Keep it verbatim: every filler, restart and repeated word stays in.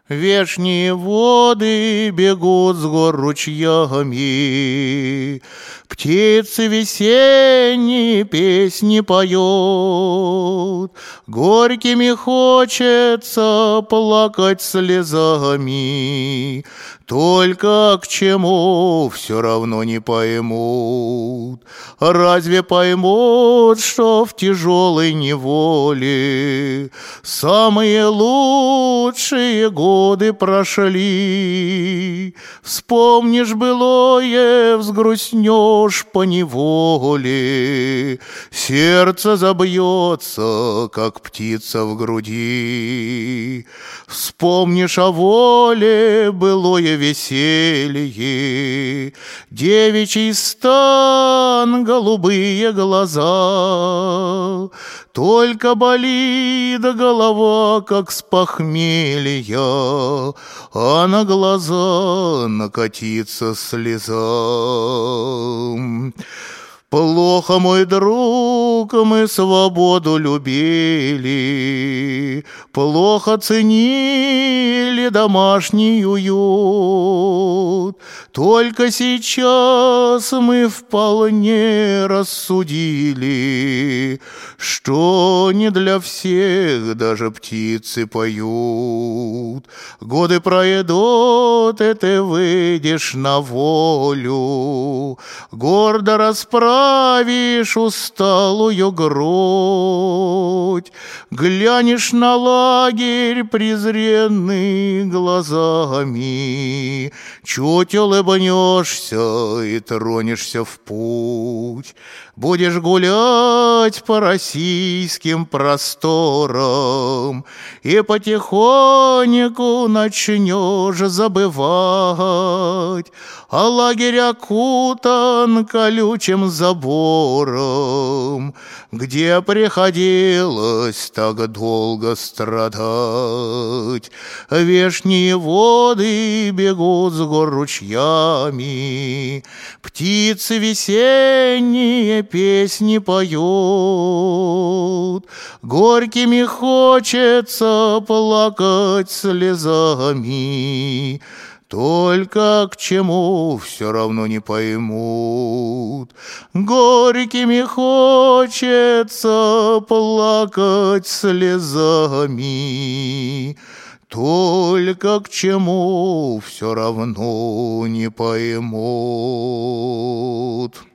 Вешние воды бегут с гор ручьями, птицы весенние песни поют, горькими хочется плакать слезами, только к чему все равно не поймут. Разве поймут, что в тяжелой неволе самые лучшие годы прошли? Вспомнишь былое, взгрустнешь поневоле, сердце забьется, как птица в груди. Вспомнишь о воле, былое веселье, девичий стан, голубые глаза. Только болит голова, как с похмелья, а на глаза накатится слеза. Плохо, мой друг, мы свободу любили, плохо ценили домашний уют. Только сейчас мы вполне рассудили, что не для всех даже птицы поют. Годы пройдут, и ты выйдешь на волю, гордо расправишь усталую грудь, глянешь на лагерь презренный глазами, чуть улыбнешься и тронешься в путь. Будешь гулять по российским просторам и потихоньку начнешь забывать, а лагерь окутан колючим забором, где приходилось так долго страдать. Вешние воды бегут с гор ручьями, птицы весенние песни поют, горькими хочется плакать слезами, только к чему все равно не поймут. Горькими хочется плакать слезами, только к чему все равно не поймут.